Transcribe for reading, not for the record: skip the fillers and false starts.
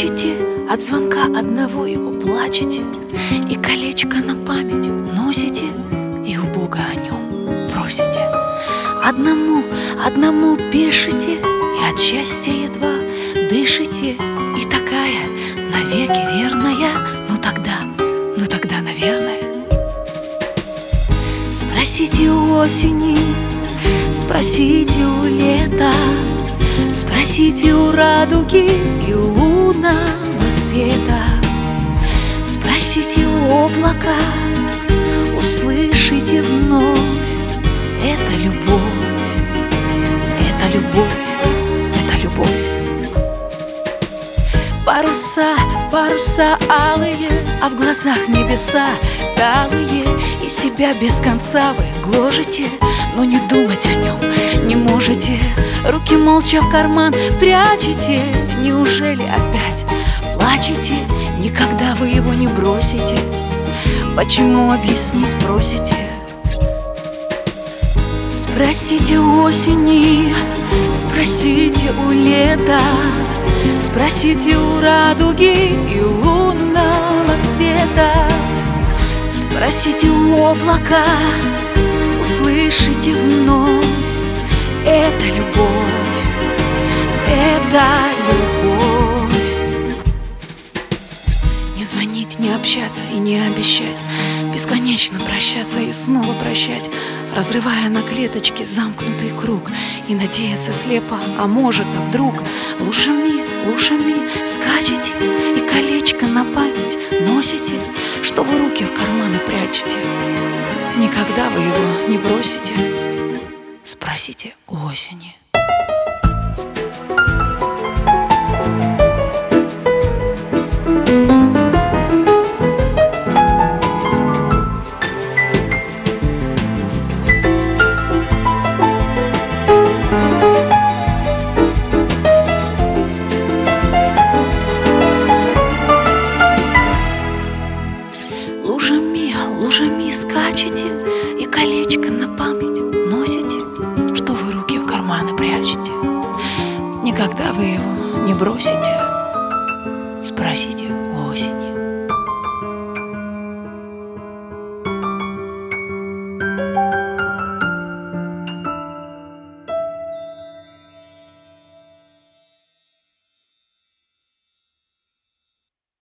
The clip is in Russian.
Плачете от звонка одного его, плачете, и колечко на память носите, и у Бога о нем просите. Одному пишете, и от счастья едва дышите, и такая навеки верная. Ну тогда, наверное, спросите у осени, спросите у лета, спросите у радуги и лунного света, спросите у облака, услышите вновь: это любовь, это любовь, это любовь. Паруса алые, а в глазах небеса талые, и себя без конца вы гложете, но не думать о нем не можете. Руки молча в карман прячете, неужели опять плачете? Никогда вы его не бросите, почему объяснить просите? Спросите у осени, спросите у лета, спросите у радуги и лунного света, спросите у облака, услышите вновь: это любовь, это любовь. Не звонить, не общаться и не обещать, бесконечно прощаться и снова прощать, разрывая на клеточке замкнутый круг, и надеяться слепо, а может, а вдруг. Лужами скачете, и колечко на память носите, что вы руки в карманы прячете. Никогда вы его не бросите, спросите у осени. Лужами скачете, и колечко на память носите, что вы руки в карманы прячете. Никогда вы его не бросите, спросите